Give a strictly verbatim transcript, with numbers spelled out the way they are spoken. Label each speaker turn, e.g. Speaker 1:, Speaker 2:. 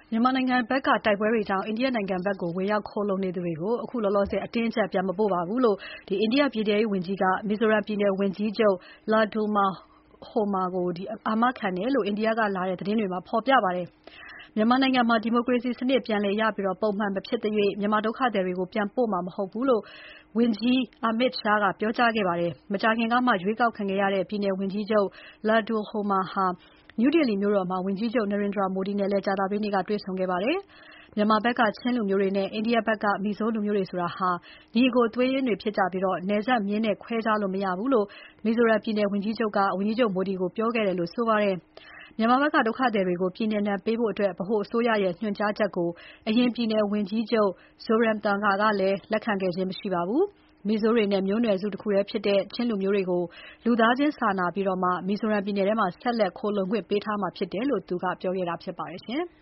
Speaker 1: မြန်မာနိုင်ငံဘက်ကတိုက်ပွဲတွေကြောင့် အိန္ဒိယနိုင်ငံဘက်ကို ဝင်ရောက်ခိုလှုံနေသူတွေကို အခုလောလောဆယ် အတင်းအကျပ်ပြန်မပို့ပါဘူးလို့ အိန္ဒိယပြည်ထဲရေးဝန်ကြီးက မီဇိုရမ်ပြည်နယ်ဝန်ကြီးချုပ် Ladduma Homa ကိုအာမခံတယ်လို့ အိန္ဒိယကလာတဲ့သတင်းတွေမှာ ဖော်ပြပါတယ်။ မြန်မာနိုင်ငံမှာ ဒီမိုကရေစီစနစ်ပြန်လည်ရပြီး ပုံမှန်မဖြစ်သရွေ့ မြန်မာဒုက္ခသည်တွေကို ပြန်ပို့မှာမဟုတ်ဘူးလို့ ဝန်ကြီး Amit Shah ကပြောကြားခဲ့ပါတယ်။ မကြာခင်ကမှ ရွေးကောက်ခံခဲ့ရတဲ့ ပြည်နယ်ဝန်ကြီးချုပ် Ladduma Homa ဟာ New Delhi မြို့တော်မှာ ဝန်ကြီးချုပ် Narendra Modi နဲ့လည်း ကြာသပတေးနေ့က တွေ့ဆုံခဲ့ပါတယ်။ မြန်မာဘက်က ချင်းလူမျိုးတွေနဲ့ အိန္ဒိယဘက်က မီဇိုလူမျိုးတွေဆိုတာ ညီအကိုသွေးရင်းတွေဖြစ်ကြပြီး နယ်စပ်မျဉ်းနဲ့ ခွဲခြားလို့မရဘူးလို့ မီဇိုရမ်ပြည်နယ်ဝန်ကြီးချုပ်က ဝန်ကြီးချုပ် Modi ကိုပြောခဲ့တယ်လို့ဆိုပါတယ်။ မြန်မာဘက်က ဒုက္ခသည်တွေကို ပြည်နှင်ဒဏ်ပေးဖို့ ဗဟိုအစိုးရရဲ့ ညွှန်ကြားချက်ကို အရင်ပြည်နယ်ဝန်ကြီးချုပ် Zoramthanga ကလည်း လက်ခံခဲ့ခြင်းမရှိပါဘူး။ မီဇိုးတွေနဲ့ မျိုးနွယ်စုတခုတည်းဖြစ်တဲ့ ချင်းလူမျိုးတွေကို လူသားချင်းစာနာပြီး မီဇိုရမ်ပြည်နယ်ထဲမှာ ဆက်လက်ခိုလှုံခွင့်ပေးထားမှာဖြစ်တယ်လို့ သူကပြောခဲ့တာဖြစ်ပါတယ်ရှင်။